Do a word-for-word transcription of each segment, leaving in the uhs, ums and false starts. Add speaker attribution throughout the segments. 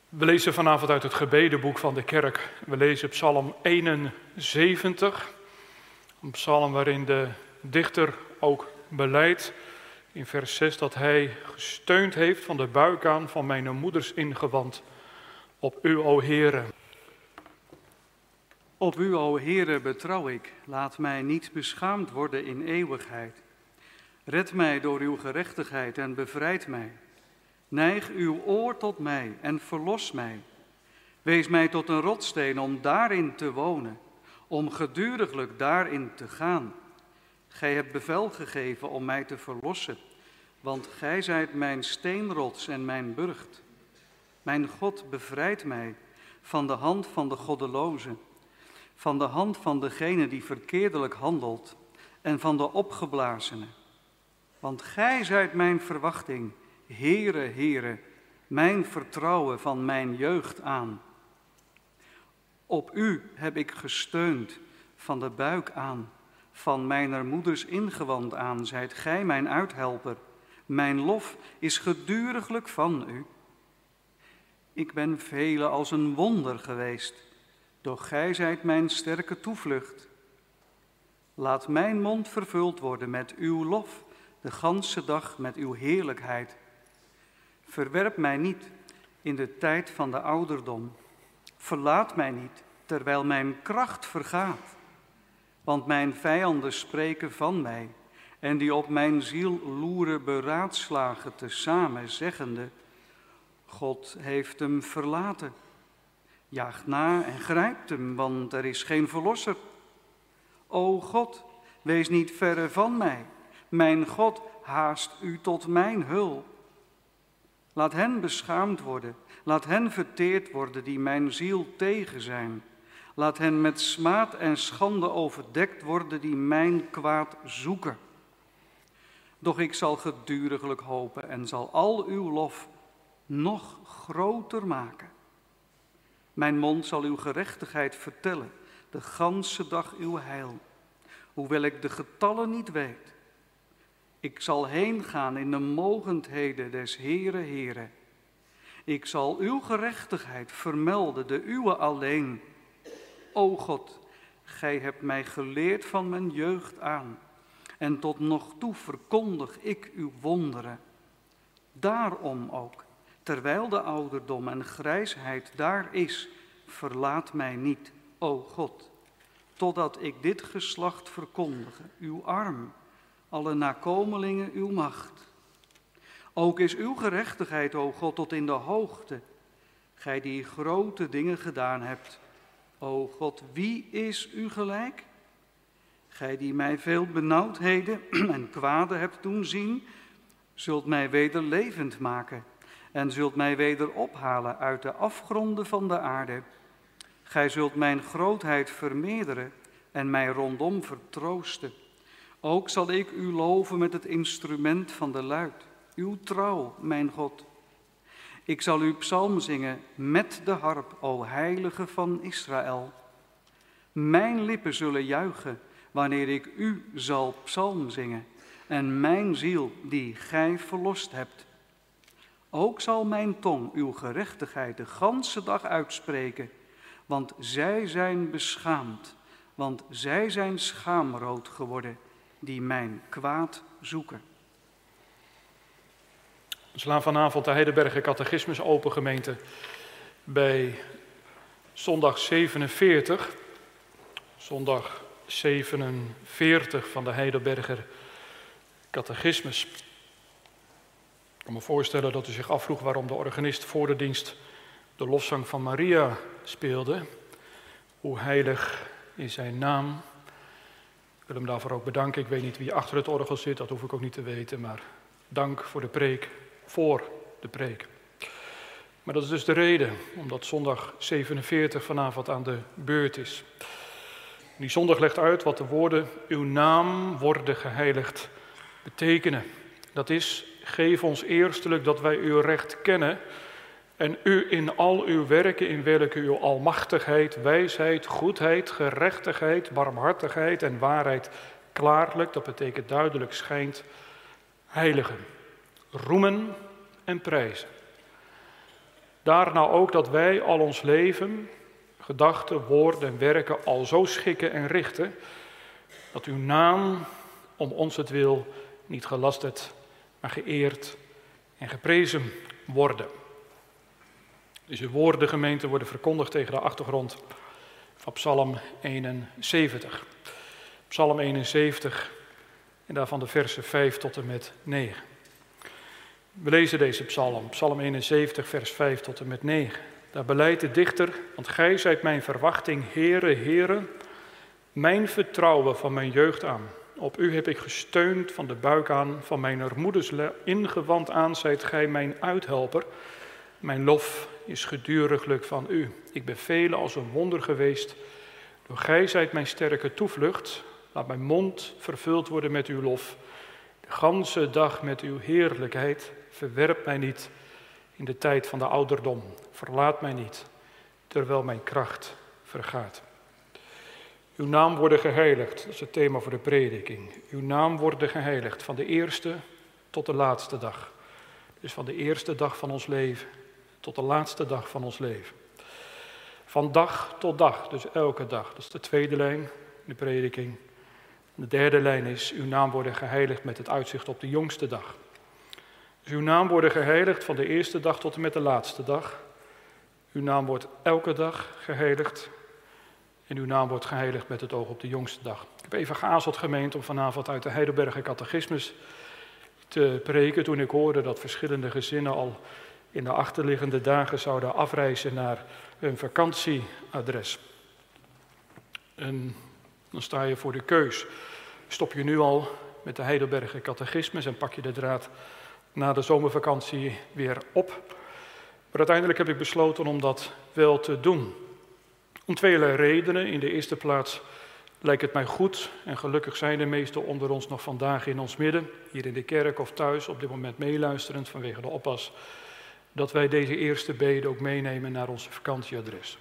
Speaker 1: We lezen vanavond uit het gebedenboek van de kerk. We lezen Psalm eenenzeventig, een psalm waarin de dichter ook belijdt in vers zes dat hij gesteund heeft van de buik aan van mijn moeders ingewand. Op u, o Heere.
Speaker 2: Op u, o Heere, betrouw ik. Laat mij niet beschaamd worden in eeuwigheid. Red mij door uw gerechtigheid en bevrijd mij. Neig uw oor tot mij en verlos mij. Wees mij tot een rotsteen om daarin te wonen, om geduriglijk daarin te gaan. Gij hebt bevel gegeven om mij te verlossen, want gij zijt mijn steenrots en mijn burcht. Mijn God, bevrijd mij van de hand van de goddeloze, van de hand van degene die verkeerdelijk handelt en van de opgeblazene. Want gij zijt mijn verwachting, Heere, Heere, mijn vertrouwen van mijn jeugd aan. Op u heb ik gesteund, van de buik aan, van mijner moeders ingewand aan, zijt gij mijn uithelper. Mijn lof is geduriglijk van u. Ik ben vele als een wonder geweest, doch gij zijt mijn sterke toevlucht. Laat mijn mond vervuld worden met uw lof, de ganse dag met uw heerlijkheid. Verwerp mij niet in de tijd van de ouderdom. Verlaat mij niet, terwijl mijn kracht vergaat. Want mijn vijanden spreken van mij, en die op mijn ziel loeren beraadslagen tezamen, zeggende: God heeft hem verlaten. Jaagt na en grijpt hem, want er is geen verlosser. O God, wees niet verre van mij. Mijn God, haast u tot mijn hulp. Laat hen beschaamd worden, laat hen verteerd worden die mijn ziel tegen zijn. Laat hen met smaad en schande overdekt worden die mijn kwaad zoeken. Doch ik zal geduriglijk hopen en zal al uw lof nog groter maken. Mijn mond zal uw gerechtigheid vertellen, de ganse dag uw heil, hoewel ik de getallen niet weet. Ik zal heen gaan in de mogendheden des Heere, Heere. Ik zal uw gerechtigheid vermelden, de uwe alleen. O God, gij hebt mij geleerd van mijn jeugd aan, en tot nog toe verkondig ik uw wonderen. Daarom ook, terwijl de ouderdom en grijsheid daar is, verlaat mij niet, o God, totdat ik dit geslacht verkondige, uw arm, alle nakomelingen uw macht. Ook is uw gerechtigheid, o God, tot in de hoogte, gij die grote dingen gedaan hebt. O God, wie is u gelijk? Gij die mij veel benauwdheden en kwade hebt doen zien, zult mij weder levend maken en zult mij weder ophalen uit de afgronden van de aarde. Gij zult mijn grootheid vermeerderen en mij rondom vertroosten. Ook zal ik u loven met het instrument van de luit, uw trouw, mijn God. Ik zal u psalm zingen met de harp, o heilige van Israël. Mijn lippen zullen juichen wanneer ik u zal psalm zingen en mijn ziel die gij verlost hebt. Ook zal mijn tong uw gerechtigheid de ganse dag uitspreken, want zij zijn beschaamd, want zij zijn schaamrood geworden, die mijn kwaad zoeken.
Speaker 1: We slaan vanavond de Heidelberger Catechismus open, gemeente, bij zondag zevenenveertig. Zondag zevenenveertig van de Heidelberger Catechismus. Ik kan me voorstellen dat u zich afvroeg waarom de organist voor de dienst de lofzang van Maria speelde. Hoe heilig is zijn naam. Ik wil hem daarvoor ook bedanken. Ik weet niet wie achter het orgel zit, dat hoef ik ook niet te weten, maar dank voor de preek, voor de preek. Maar dat is dus de reden, omdat zondag zevenenveertig vanavond aan de beurt is. Die zondag legt uit wat de woorden uw naam worden geheiligd betekenen. Dat is, geef ons eerstelijk dat wij uw recht kennen en u in al uw werken, in welke uw almachtigheid, wijsheid, goedheid, gerechtigheid, barmhartigheid en waarheid klaarlijk, dat betekent duidelijk schijnt, heiligen, roemen en prijzen. Daarna ook dat wij al ons leven, gedachten, woorden en werken al zo schikken en richten, dat uw naam om ons het wil niet gelasterd, maar geëerd en geprezen worden. Deze woorden, gemeente, worden verkondigd tegen de achtergrond van Psalm eenenzeventig. Psalm eenenzeventig en daarvan de versen vijf tot en met negen. We lezen deze psalm, Psalm eenenzeventig, vers vijf tot en met negen. Daar beleidt de dichter, want gij zijt mijn verwachting, Heere, Heere, mijn vertrouwen van mijn jeugd aan. Op u heb ik gesteund van de buik aan, van mijn moeders ingewand aan zijt gij mijn uithelper. Mijn lof is geduriglijk van u. Ik ben velen als een wonder geweest. Door gij zijt mijn sterke toevlucht. Laat mijn mond vervuld worden met uw lof. De ganse dag met uw heerlijkheid. Verwerp mij niet in de tijd van de ouderdom. Verlaat mij niet, terwijl mijn kracht vergaat. Uw naam worden geheiligd, dat is het thema voor de prediking. Uw naam worden geheiligd van de eerste tot de laatste dag. Dus van de eerste dag van ons leven tot de laatste dag van ons leven. Van dag tot dag, dus elke dag. Dat is de tweede lijn in de prediking. De derde lijn is, uw naam worden geheiligd met het uitzicht op de jongste dag. Dus uw naam worden geheiligd van de eerste dag tot en met de laatste dag. Uw naam wordt elke dag geheiligd. En uw naam wordt geheiligd met het oog op de jongste dag. Ik heb even geaarzeld, gemeente, om vanavond uit de Heidelberger Catechismus te preken, toen ik hoorde dat verschillende gezinnen al in de achterliggende dagen zouden afreizen naar hun vakantieadres. En dan sta je voor de keus. Stop je nu al met de Heidelberger Catechismus en pak je de draad na de zomervakantie weer op. Maar uiteindelijk heb ik besloten om dat wel te doen. Om tweeërlei redenen. In de eerste plaats lijkt het mij goed, en gelukkig zijn de meesten onder ons nog vandaag in ons midden, hier in de kerk of thuis, op dit moment meeluisterend vanwege de oppas, dat wij deze eerste bede ook meenemen naar onze vakantieadres.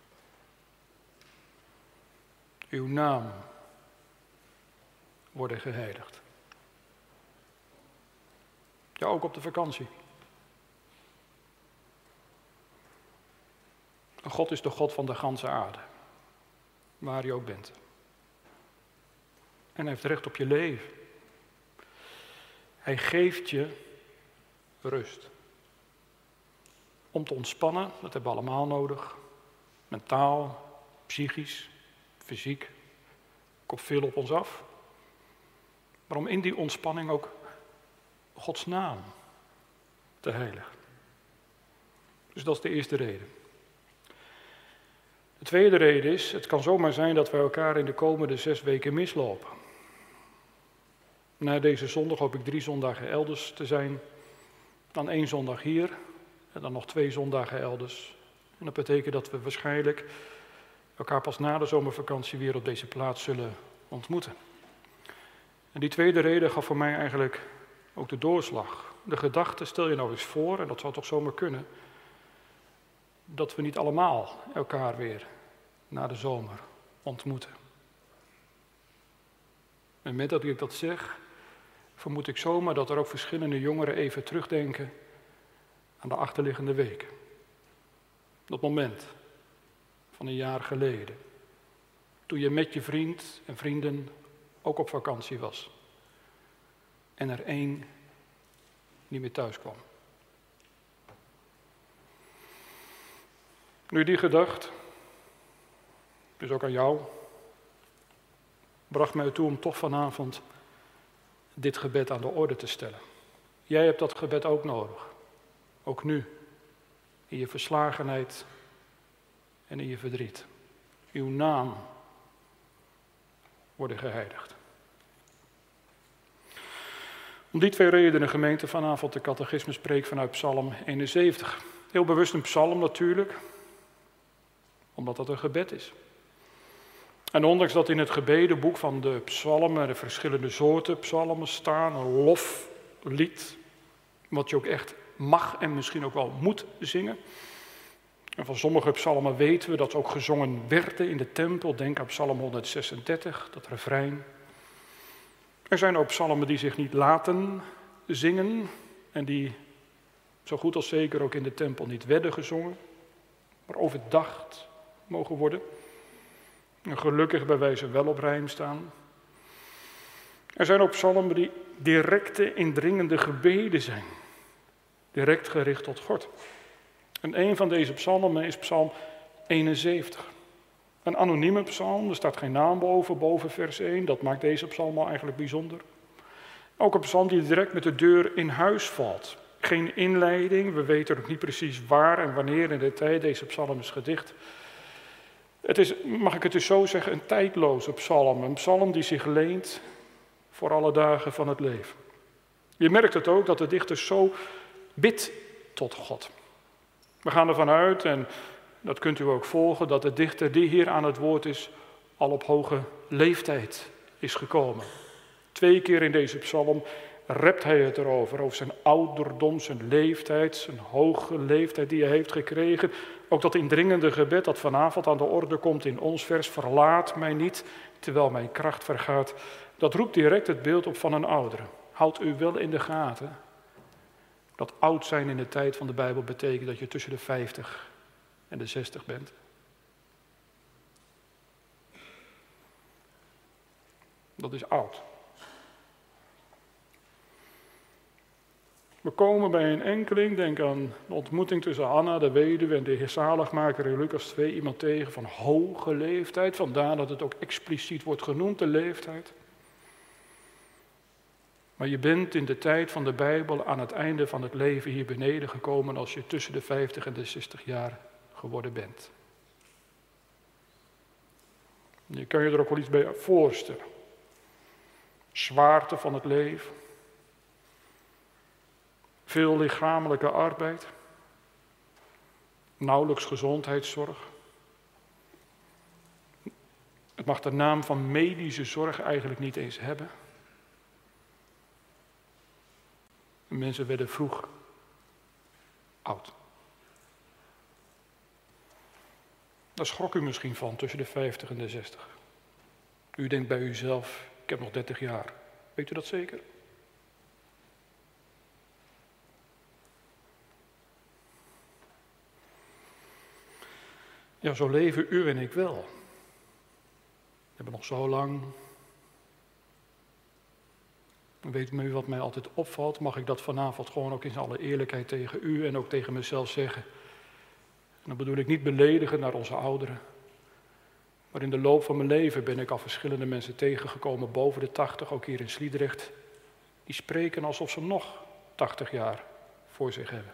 Speaker 1: Uw naam worden geheiligd. Ja, ook op de vakantie. God is de God van de ganse aarde, waar je ook bent. En hij heeft recht op je leven. Hij geeft je rust. Om te ontspannen, dat hebben we allemaal nodig. Mentaal, psychisch, fysiek. Komt veel op ons af. Maar om in die ontspanning ook Gods naam te heiligen. Dus dat is de eerste reden. De tweede reden is, het kan zomaar zijn dat we elkaar in de komende zes weken mislopen. Na deze zondag hoop ik drie zondagen elders te zijn, dan één zondag hier en dan nog twee zondagen elders. En dat betekent dat we waarschijnlijk elkaar pas na de zomervakantie weer op deze plaats zullen ontmoeten. En die tweede reden gaf voor mij eigenlijk ook de doorslag. De gedachte, stel je nou eens voor, en dat zou toch zomaar kunnen, dat we niet allemaal elkaar weer na de zomer ontmoeten. En met dat ik dat zeg, vermoed ik zomaar dat er ook verschillende jongeren even terugdenken aan de achterliggende weken. Dat moment van een jaar geleden, toen je met je vriend en vrienden ook op vakantie was. En er één niet meer thuis kwam. Nu die gedacht, dus ook aan jou, bracht mij toe om toch vanavond dit gebed aan de orde te stellen. Jij hebt dat gebed ook nodig. Ook nu, in je verslagenheid en in je verdriet. Uw naam worden geheiligd. Om die twee redenen, gemeente, vanavond de catechismus spreek vanuit Psalm eenenzeventig. Heel bewust een psalm natuurlijk, omdat dat een gebed is. En ondanks dat in het gebedenboek van de psalmen, de verschillende soorten psalmen staan, een loflied, wat je ook echt mag en misschien ook wel moet zingen. En van sommige psalmen weten we dat ze ook gezongen werden in de tempel. Denk aan psalm honderdzesendertig, dat refrein. Er zijn ook psalmen die zich niet laten zingen en die zo goed als zeker ook in de tempel niet werden gezongen, maar overdacht mogen worden. En gelukkig bij wijze wel op rijm staan. Er zijn ook psalmen die directe, indringende gebeden zijn. Direct gericht tot God. En een van deze psalmen is psalm eenenzeventig. Een anonieme psalm, er staat geen naam boven, boven vers één. Dat maakt deze psalm al eigenlijk bijzonder. Ook een psalm die direct met de deur in huis valt. Geen inleiding, we weten ook niet precies waar en wanneer in de tijd deze psalm is gedicht. Het is, mag ik het dus zo zeggen, een tijdloze psalm. Een psalm die zich leent voor alle dagen van het leven. Je merkt het ook dat de dichter zo bidt tot God. We gaan ervan uit, en dat kunt u ook volgen, dat de dichter die hier aan het woord is, al op hoge leeftijd is gekomen. Twee keer in deze psalm rept hij het erover, over zijn ouderdom, zijn leeftijd, zijn hoge leeftijd die hij heeft gekregen. Ook dat indringende gebed dat vanavond aan de orde komt in ons vers, verlaat mij niet, terwijl mijn kracht vergaat. Dat roept direct het beeld op van een oudere. Houd u wel in de gaten dat oud zijn in de tijd van de Bijbel betekent dat je tussen de vijftig en de zestig bent. Dat is oud. We komen bij een enkeling, denk aan de ontmoeting tussen Anna, de weduwe, en de heer zaligmaker in Lucas twee, iemand tegen van hoge leeftijd. Vandaar dat het ook expliciet wordt genoemd, de leeftijd. Maar je bent in de tijd van de Bijbel aan het einde van het leven hier beneden gekomen als je tussen de vijftig en de zestig jaar geworden bent. Je kan je er ook wel iets bij voorstellen. Zwaarte van het leven. Veel lichamelijke arbeid. Nauwelijks gezondheidszorg. Het mag de naam van medische zorg eigenlijk niet eens hebben. Mensen werden vroeg oud. Daar schrok u misschien van tussen de vijftig en de zestig. U denkt bij uzelf, ik heb nog dertig jaar. Weet u dat zeker? Ja, zo leven u en ik wel. We hebben nog zo lang. Weet u wat mij altijd opvalt? Mag ik dat vanavond gewoon ook in alle eerlijkheid tegen u en ook tegen mezelf zeggen? En dan bedoel ik niet beledigen naar onze ouderen. Maar in de loop van mijn leven ben ik al verschillende mensen tegengekomen boven de tachtig, ook hier in Sliedrecht. Die spreken alsof ze nog tachtig jaar voor zich hebben.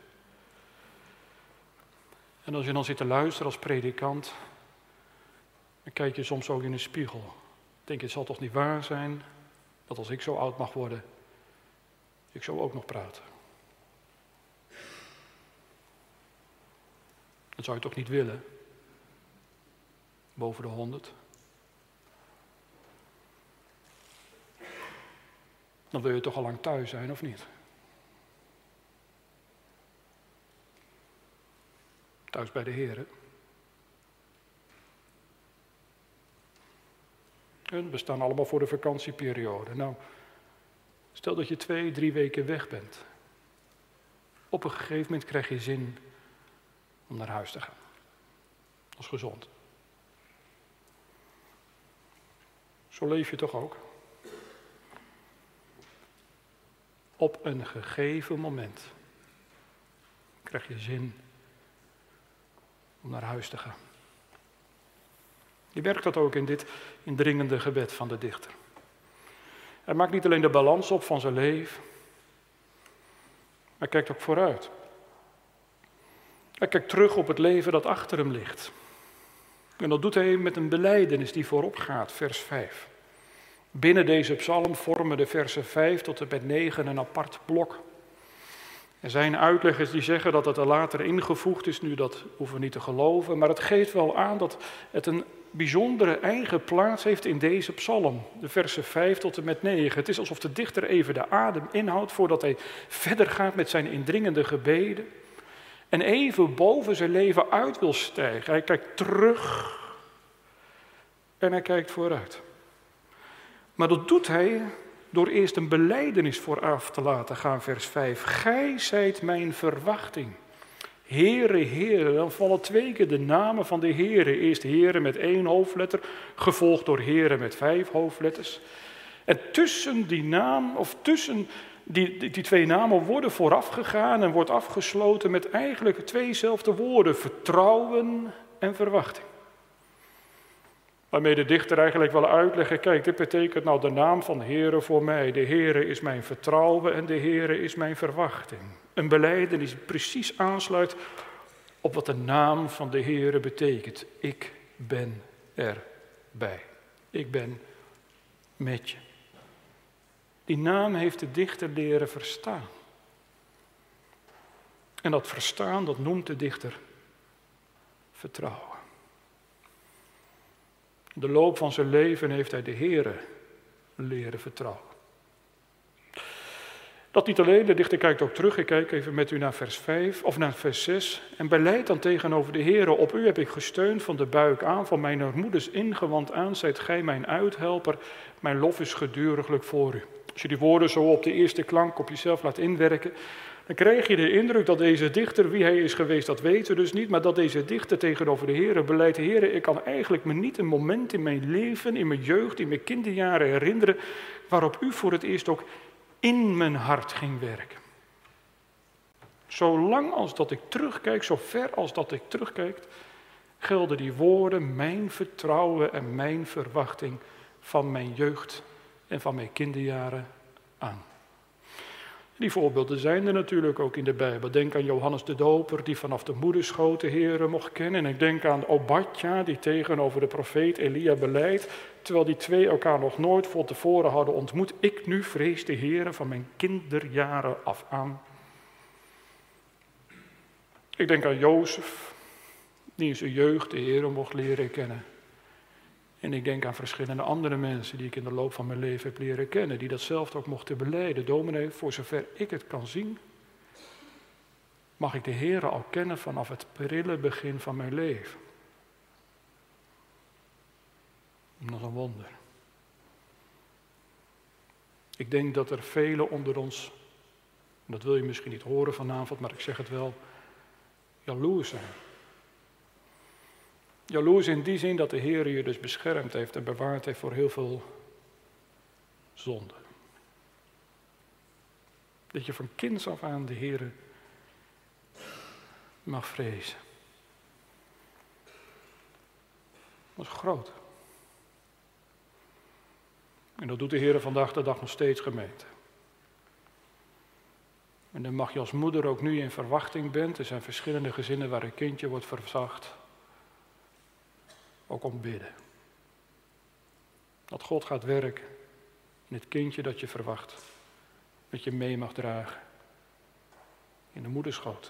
Speaker 1: En als je dan zit te luisteren als predikant, dan kijk je soms ook in een spiegel. Denk je, het zal toch niet waar zijn dat als ik zo oud mag worden, ik zo ook nog praten. Dat zou je toch niet willen? Boven de honderd. Dan wil je toch al lang thuis zijn, of niet? Thuis bij de Heer, hè? En we staan allemaal voor de vakantieperiode. Nou, stel dat je twee, drie weken weg bent. Op een gegeven moment krijg je zin om naar huis te gaan. Dat is gezond. Zo leef je toch ook? Op een gegeven moment krijg je zin om naar huis te gaan. Je werkt dat ook in dit indringende gebed van de dichter. Hij maakt niet alleen de balans op van zijn leven, hij kijkt ook vooruit. Hij kijkt terug op het leven dat achter hem ligt. En dat doet hij met een belijdenis die voorop gaat, vers vijf. Binnen deze psalm vormen de versen vijf tot en met negen een apart blok. Er zijn uitleggers die zeggen dat het er later ingevoegd is, nu dat hoeven we niet te geloven, maar het geeft wel aan dat het een bijzondere eigen plaats heeft in deze psalm, de versen vijf tot en met negen. Het is alsof de dichter even de adem inhoudt voordat hij verder gaat met zijn indringende gebeden en even boven zijn leven uit wil stijgen. Hij kijkt terug en hij kijkt vooruit. Maar dat doet hij door eerst een belijdenis vooraf te laten gaan, vers vijf. Gij zijt mijn verwachting. Heere, Heere, dan vallen twee keer de namen van de Heere. Eerst Heere met één hoofdletter, gevolgd door Heere met vijf hoofdletters. En tussen die naam, of tussen die, die, die twee namen worden vooraf gegaan en wordt afgesloten met eigenlijk tweezelfde woorden, vertrouwen en verwachting. Waarmee de dichter eigenlijk wil uitleggen, kijk, dit betekent nou de naam van de Heere voor mij. De Heere is mijn vertrouwen en de Heere is mijn verwachting. Een belijdenis die precies aansluit op wat de naam van de Heere betekent. Ik ben erbij. Ik ben met je. Die naam heeft de dichter leren verstaan. En dat verstaan, dat noemt de dichter vertrouwen. In de loop van zijn leven heeft hij de Heere leren vertrouwen. Dat niet alleen, de dichter kijkt ook terug. Ik kijk even met u naar vers vijf, of naar vers zes. En belijdt dan tegenover de Heere, op u heb ik gesteund van de buik aan, van mijn moeders ingewand aan, zijt gij mijn uithelper, mijn lof is geduriglijk voor u. Als je die woorden zo op de eerste klank op jezelf laat inwerken, dan krijg je de indruk dat deze dichter, wie hij is geweest, dat weten we dus niet, maar dat deze dichter tegenover de Heere beleidt, Heere, ik kan eigenlijk me niet een moment in mijn leven, in mijn jeugd, in mijn kinderjaren herinneren, waarop u voor het eerst ook in mijn hart ging werken. Zolang als dat ik terugkijk, zo ver als dat ik terugkijk, gelden die woorden mijn vertrouwen en mijn verwachting van mijn jeugd en van mijn kinderjaren aan. Die voorbeelden zijn er natuurlijk ook in de Bijbel. Denk aan Johannes de Doper, die vanaf de moederschoot de Heere mocht kennen. En ik denk aan Obadja, die tegenover de profeet Elia beleidt, terwijl die twee elkaar nog nooit van tevoren hadden ontmoet. Ik nu vrees de Heere van mijn kinderjaren af aan. Ik denk aan Jozef, die in zijn jeugd de Heere mocht leren kennen. En ik denk aan verschillende andere mensen die ik in de loop van mijn leven heb leren kennen, die dat zelf ook mochten belijden. Dominee, voor zover ik het kan zien, mag ik de Heere al kennen vanaf het prille begin van mijn leven. Dat is een wonder. Ik denk dat er velen onder ons, dat wil je misschien niet horen vanavond, maar ik zeg het wel, jaloers zijn. Jaloers in die zin dat de Heer je dus beschermd heeft en bewaard heeft voor heel veel zonde. Dat je van kinds af aan de Heer mag vrezen. Dat is groot. En dat doet de Heer vandaag de dag nog steeds, gemeente. En dan mag je als moeder ook nu in verwachting bent. Er zijn verschillende gezinnen waar een kindje wordt verzacht. Ook om bidden. Dat God gaat werken in het kindje dat je verwacht. Dat je mee mag dragen. In de moederschoot.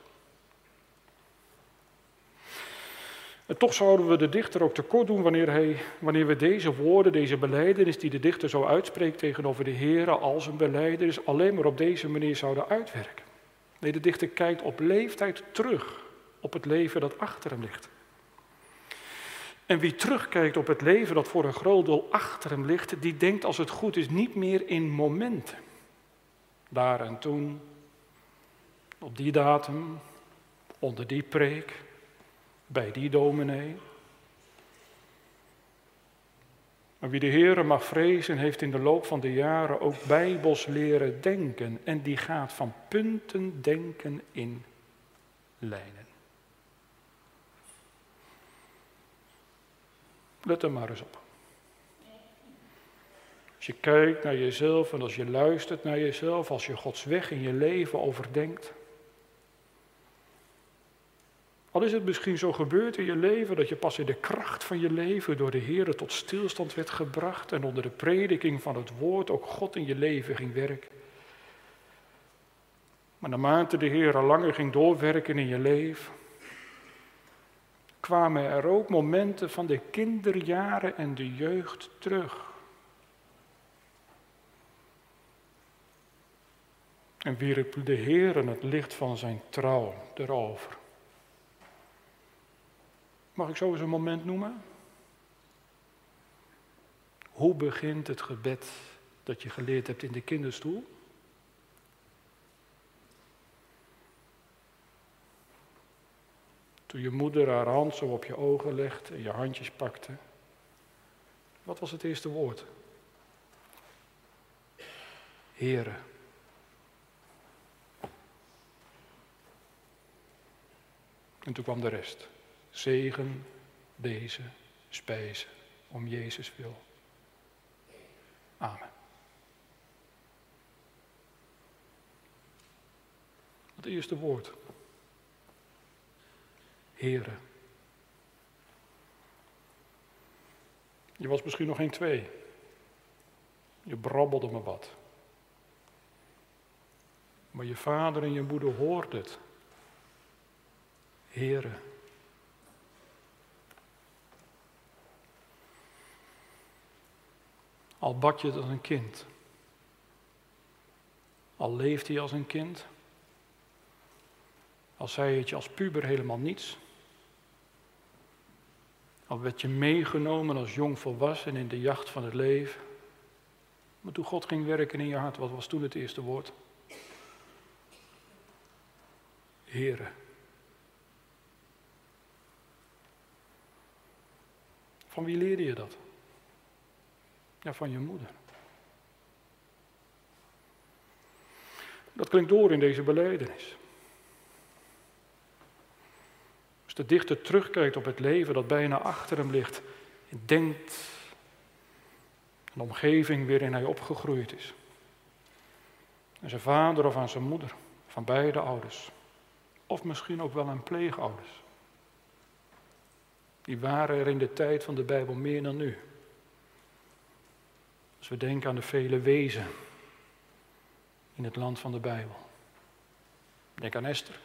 Speaker 1: En toch zouden we de dichter ook tekort doen wanneer, hij, wanneer we deze woorden, deze belijdenis die de dichter zo uitspreekt tegenover de Heere als een belijdenis, alleen maar op deze manier zouden uitwerken. Nee, de dichter kijkt op leeftijd terug op het leven dat achter hem ligt. En wie terugkijkt op het leven dat voor een groot deel achter hem ligt, die denkt als het goed is niet meer in momenten. Daar en toen, op die datum, onder die preek, bij die dominee. Maar wie de Heere mag vrezen, heeft in de loop van de jaren ook bijbels leren denken. En die gaat van punten denken in lijnen. Let er maar eens op. Als je kijkt naar jezelf en als je luistert naar jezelf, als je Gods weg in je leven overdenkt. Al is het misschien zo gebeurd in je leven dat je pas in de kracht van je leven door de Heere tot stilstand werd gebracht en onder de prediking van het woord ook God in je leven ging werken. Maar naarmate de Heere langer ging doorwerken in je leven, kwamen er ook momenten van de kinderjaren en de jeugd terug. En wierp de Heere het licht van zijn trouw erover. Mag ik zo eens een moment noemen? Hoe begint het gebed dat je geleerd hebt in de kinderstoel? Toen je moeder haar hand zo op je ogen legde en je handjes pakte. Wat was het eerste woord? Heere. En toen kwam de rest. Zegen deze spijzen om Jezus wil. Amen. Het eerste woord. Heere. Je was misschien nog geen twee. Je brabbelde me wat. Maar je vader en je moeder hoorden het. Heere. Al bad je het als een kind. Al leefde je als een kind. Al zei het je als puber helemaal niets. Al werd je meegenomen als jong volwassen in de jacht van het leven. Maar toen God ging werken in je hart, wat was toen het eerste woord? Heere. Van wie leerde je dat? Ja, van je moeder. Dat klinkt door in deze belijdenis. Als de dichter terugkijkt op het leven dat bijna achter hem ligt en denkt aan de omgeving waarin hij opgegroeid is. Aan zijn vader of aan zijn moeder, van beide ouders. Of misschien ook wel aan pleegouders. Die waren er in de tijd van de Bijbel meer dan nu. Als we denken aan de vele wezen in het land van de Bijbel. Denk aan Esther.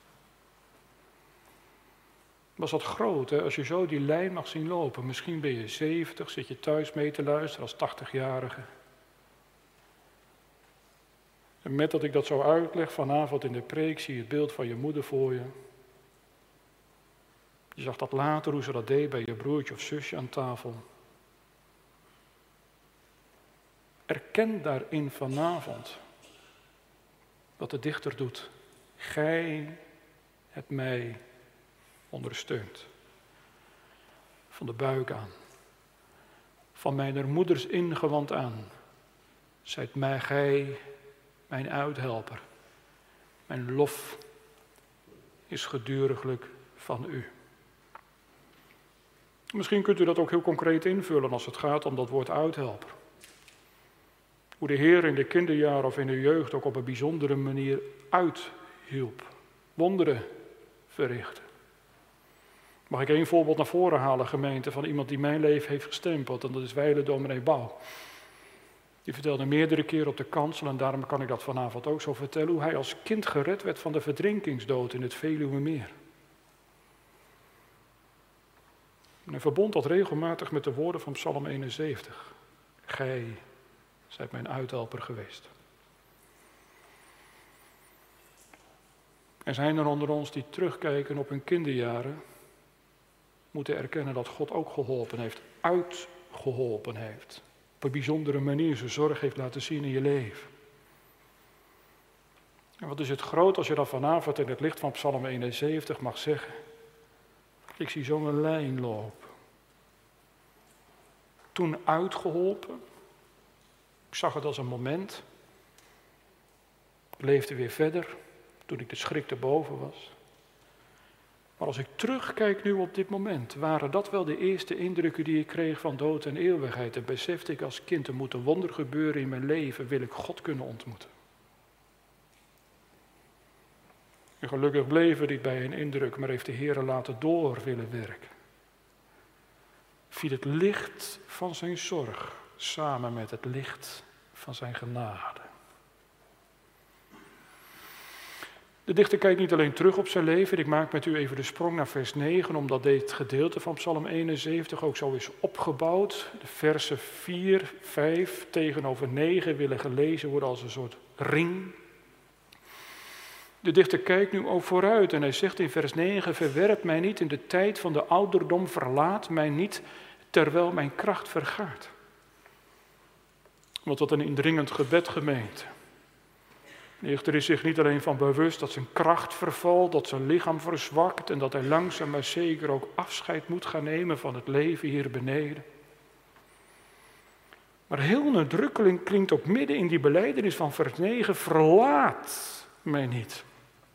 Speaker 1: Was dat groot, hè? Als je zo die lijn mag zien lopen. Misschien ben je zeventig, zit je thuis mee te luisteren als tachtigjarige. En met dat ik dat zo uitleg vanavond in de preek, zie je het beeld van je moeder voor je. Je zag dat later, hoe ze dat deed bij je broertje of zusje aan tafel. Erken daarin vanavond wat de dichter doet. Gij hebt mij ondersteund. Van de buik aan. Van mijn moeders ingewand aan. Zijt mij gij mijn uithelper. Mijn lof is geduriglijk van u. Misschien kunt u dat ook heel concreet invullen als het gaat om dat woord uithelper. Hoe de Heer in de kinderjaren of in de jeugd ook op een bijzondere manier uithielp. Wonderen verrichtte. Mag ik één voorbeeld naar voren halen, gemeente, van iemand die mijn leven heeft gestempeld. En dat is wijlen dominee Bouw. Die vertelde meerdere keren op de kansel, en daarom kan ik dat vanavond ook zo vertellen, hoe hij als kind gered werd van de verdrinkingsdood in het Veluwemeer. En hij verbond dat regelmatig met de woorden van Psalm eenenzeventig. Gij zijt mijn uithelper geweest. Er zijn er onder ons die terugkijken op hun kinderjaren, moeten erkennen dat God ook geholpen heeft, uitgeholpen heeft. Op een bijzondere manier zijn zorg heeft laten zien in je leven. En wat is het groot als je dan vanavond in het licht van Psalm eenenzeventig mag zeggen. Ik zie zo'n lijn lopen. Toen uitgeholpen. Ik zag het als een moment. Ik leefde weer verder toen ik de schrik erboven was. Maar als ik terugkijk nu op dit moment, waren dat wel de eerste indrukken die ik kreeg van dood en eeuwigheid. En besefte ik als kind, er moet een wonder gebeuren in mijn leven, wil ik God kunnen ontmoeten. En gelukkig bleef er niet bij een indruk, maar heeft de Heer laten door willen werken. Viel het licht van zijn zorg samen met het licht van zijn genade. De dichter kijkt niet alleen terug op zijn leven. Ik maak met u even de sprong naar vers negen, omdat dit gedeelte van Psalm eenenzeventig ook zo is opgebouwd. De versen vier, vijf tegenover negen willen gelezen worden als een soort ring. De dichter kijkt nu ook vooruit en hij zegt in vers negen, verwerp mij niet in de tijd van de ouderdom, verlaat mij niet terwijl mijn kracht vergaart. Want dat een indringend gebed, gemeente. De dichter is zich niet alleen van bewust dat zijn kracht vervalt, dat zijn lichaam verzwakt en dat hij langzaam maar zeker ook afscheid moet gaan nemen van het leven hier beneden. Maar heel nadrukkelijk klinkt ook midden in die belijdenis van vers negen, verlaat mij niet.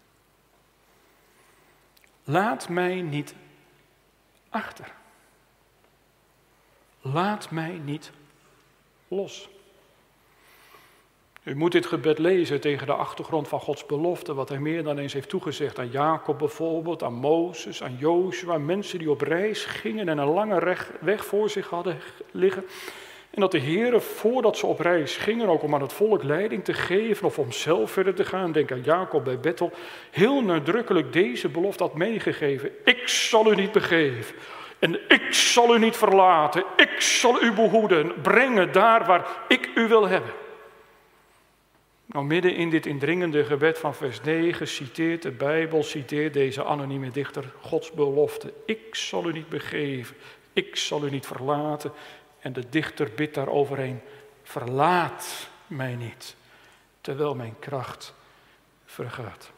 Speaker 1: Laat mij niet achter. Laat mij niet los. U moet dit gebed lezen tegen de achtergrond van Gods belofte, wat hij meer dan eens heeft toegezegd aan Jacob bijvoorbeeld, aan Mozes, aan Jozua, mensen die op reis gingen en een lange weg voor zich hadden liggen. En dat de Heer, voordat ze op reis gingen, ook om aan het volk leiding te geven of om zelf verder te gaan, denk aan Jacob bij Bethel, heel nadrukkelijk deze belofte had meegegeven. Ik zal u niet begeven en ik zal u niet verlaten. Ik zal u behoeden, brengen daar waar ik u wil hebben. Nou, midden in dit indringende gebed van vers negen citeert de Bijbel, citeert deze anonieme dichter Gods belofte. Ik zal u niet begeven, ik zal u niet verlaten. En de dichter bidt daar overheen, verlaat mij niet, terwijl mijn kracht vergaat.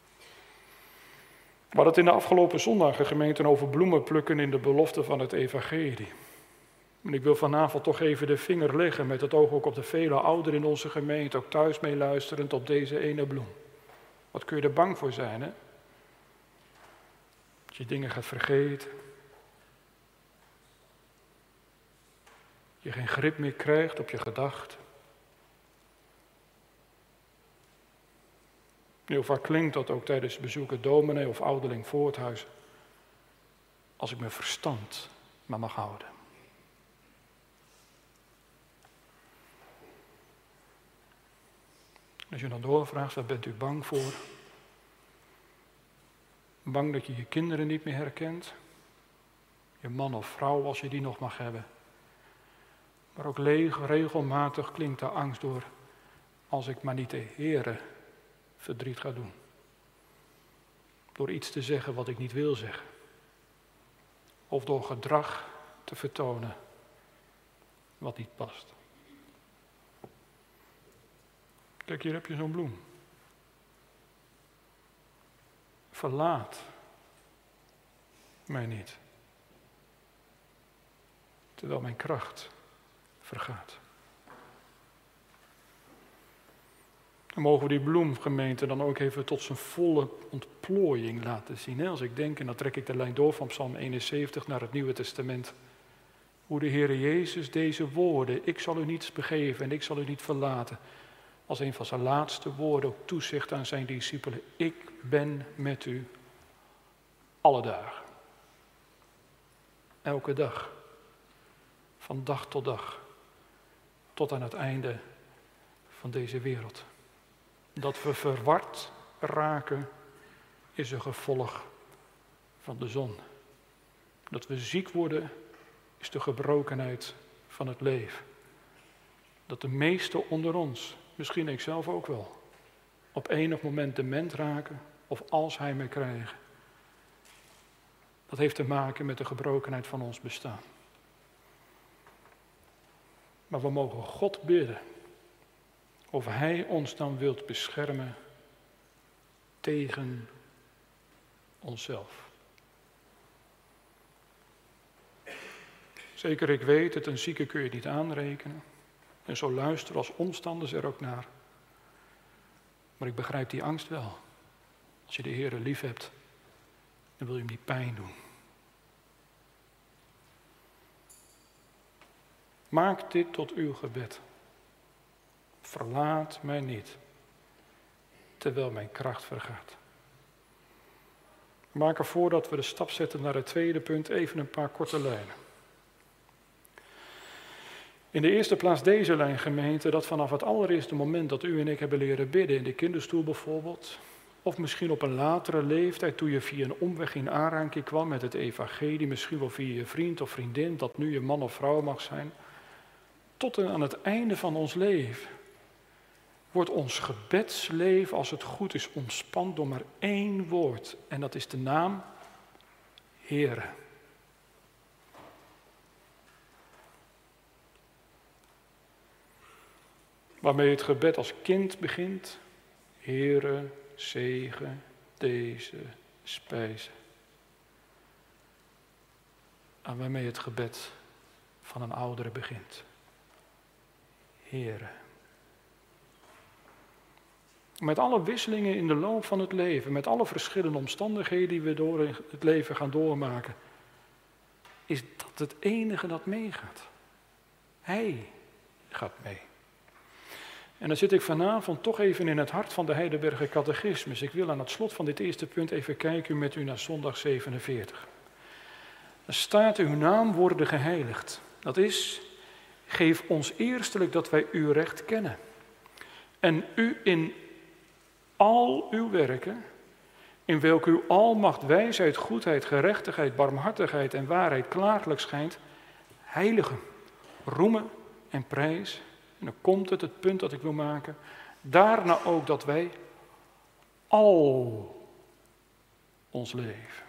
Speaker 1: We hadden het in de afgelopen zondagen gemeenten over bloemen plukken in de belofte van het evangelie. En ik wil vanavond toch even de vinger leggen met het oog ook op de vele ouderen in onze gemeente, ook thuis meeluisterend op deze ene bloem. Wat kun je er bang voor zijn, hè? Dat je dingen gaat vergeten. Je geen grip meer krijgt op je gedachten. Heel vaak klinkt dat ook tijdens bezoeken dominee of ouderling Voorthuis. Als ik mijn verstand maar mag houden. Als je dan doorvraagt, waar bent u bang voor? Bang dat je je kinderen niet meer herkent? Je man of vrouw, als je die nog mag hebben. Maar ook regelmatig klinkt de angst door, als ik maar niet de Heere verdriet ga doen. Door iets te zeggen wat ik niet wil zeggen. Of door gedrag te vertonen wat niet past. Kijk, hier heb je zo'n bloem. Verlaat mij niet. Terwijl mijn kracht vergaat. Dan mogen we die bloemgemeente dan ook even tot zijn volle ontplooiing laten zien. Als ik denk, en dan trek ik de lijn door van Psalm eenenzeventig naar het Nieuwe Testament. Hoe de Heere Jezus deze woorden, ik zal u niets begeven en ik zal u niet verlaten, als een van zijn laatste woorden ook toezegt aan zijn discipelen. Ik ben met u alle dagen. Elke dag. Van dag tot dag. Tot aan het einde van deze wereld. Dat we verward raken is een gevolg van de zon. Dat we ziek worden is de gebrokenheid van het leven. Dat de meesten onder ons, misschien ik zelf ook wel, op enig moment dement raken of Alzheimer krijgen. Dat heeft te maken met de gebrokenheid van ons bestaan. Maar we mogen God bidden of Hij ons dan wilt beschermen tegen onszelf. Zeker, ik weet het, een zieke kun je niet aanrekenen. En zo luisteren als omstanders er ook naar. Maar ik begrijp die angst wel. Als je de Heere lief hebt, dan wil je hem die pijn doen. Maak dit tot uw gebed. Verlaat mij niet, terwijl mijn kracht vergaat. We maken voordat we de stap zetten naar het tweede punt even een paar korte lijnen. In de eerste plaats deze lijn, gemeente, dat vanaf het allereerste moment dat u en ik hebben leren bidden, in de kinderstoel bijvoorbeeld, of misschien op een latere leeftijd, toen je via een omweg in aanraking kwam met het evangelie, misschien wel via je vriend of vriendin, dat nu je man of vrouw mag zijn, tot en aan het einde van ons leven, wordt ons gebedsleven, als het goed is, omspand door maar één woord. En dat is de naam Heere. waarmee het gebed als kind begint. Heere, zegen deze spijze. En waarmee het gebed van een oudere begint. Heere. Met alle wisselingen in de loop van het leven, met alle verschillende omstandigheden die we door het leven gaan doormaken, is dat het enige dat meegaat. Hij gaat mee. En dan zit ik vanavond toch even in het hart van de Heidelberger Catechismus. Ik wil aan het slot van dit eerste punt even kijken met u naar zondag zevenenveertig. Er staat: uw naam worden geheiligd. Dat is, geef ons eerstelijk dat wij uw recht kennen. En u in al uw werken, in welke uw almacht, wijsheid, goedheid, gerechtigheid, barmhartigheid en waarheid klaarlijk schijnt, heiligen, roemen en prijs. En dan komt het, het punt dat ik wil maken. Daarna ook dat wij al ons leven,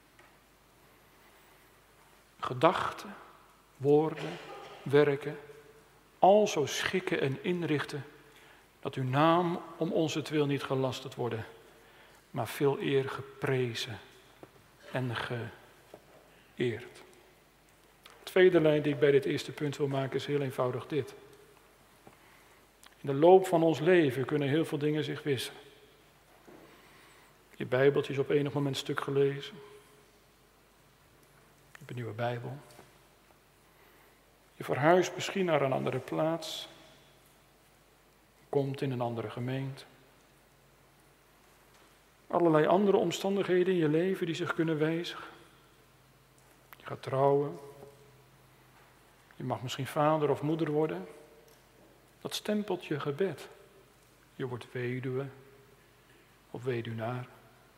Speaker 1: gedachten, woorden, werken, al zo schikken en inrichten, dat uw naam om onzentwil niet gelasterd worden, maar veel eer geprezen en geëerd. De tweede lijn die ik bij dit eerste punt wil maken is heel eenvoudig dit. In de loop van ons leven kunnen heel veel dingen zich wisselen. Je Bijbeltje is op enig moment stuk gelezen. Je hebt een nieuwe Bijbel. Je verhuist misschien naar een andere plaats. Komt in een andere gemeente. Allerlei andere omstandigheden in je leven die zich kunnen wijzigen. Je gaat trouwen. Je mag misschien vader of moeder worden. Dat stempelt je gebed. Je wordt weduwe of weduwnaar.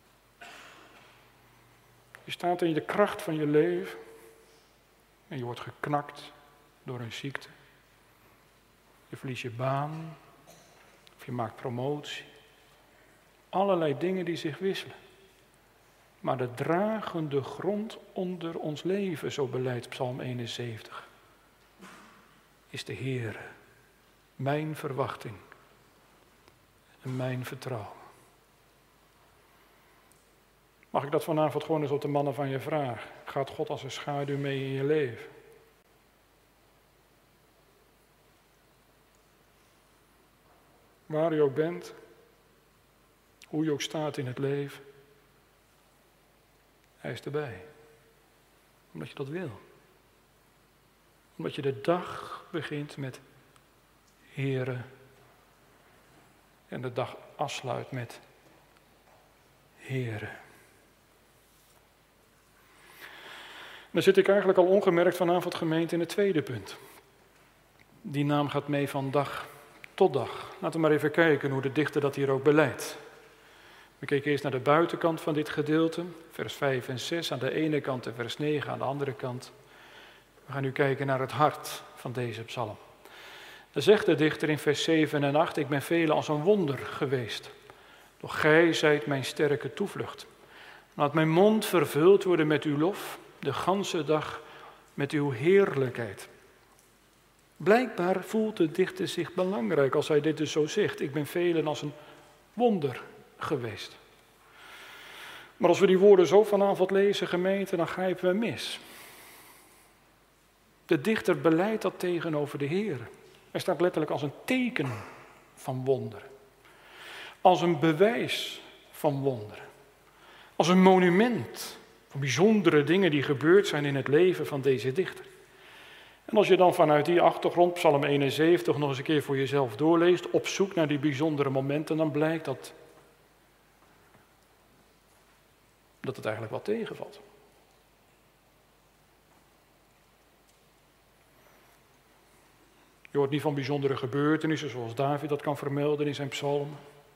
Speaker 1: Je staat in de kracht van je leven en je wordt geknakt door een ziekte. Je verliest je baan of je maakt promotie. Allerlei dingen die zich wisselen. Maar de dragende grond onder ons leven, zo beleidt Psalm eenenzeventig, is de Heere. Mijn verwachting en mijn vertrouwen. Mag ik dat vanavond gewoon eens op de mannen van je vragen? Gaat God als een schaduw mee in je leven? Waar u ook bent, hoe je ook staat in het leven, hij is erbij. Omdat je dat wil. Omdat je de dag begint met Heere en de dag afsluit met Heere. Dan zit ik eigenlijk al ongemerkt vanavond gemeente in het tweede punt. Die naam gaat mee van dag tot dag. Laten we maar even kijken hoe de dichter dat hier ook beleidt. We kijken eerst naar de buitenkant van dit gedeelte, vers vijf en zes aan de ene kant en vers negen aan de andere kant. We gaan nu kijken naar het hart van deze psalm. Dan zegt de dichter in vers zeven en acht, ik ben velen als een wonder geweest. Doch gij zijt mijn sterke toevlucht. Laat mijn mond vervuld worden met uw lof, de ganse dag met uw heerlijkheid. Blijkbaar voelt de dichter zich belangrijk als hij dit dus zo zegt. Ik ben velen als een wonder geweest. Maar als we die woorden zo vanavond lezen, gemeente, dan grijpen we mis. De dichter beleidt dat tegenover de Heer. Er staat letterlijk als een teken van wonderen. Als een bewijs van wonderen. Als een monument van bijzondere dingen die gebeurd zijn in het leven van deze dichter. En als je dan vanuit die achtergrond, Psalm eenenzeventig, nog eens een keer voor jezelf doorleest, op zoek naar die bijzondere momenten, dan blijkt dat, dat het eigenlijk wel tegenvalt. Je hoort niet van bijzondere gebeurtenissen zoals David dat kan vermelden in zijn psalm.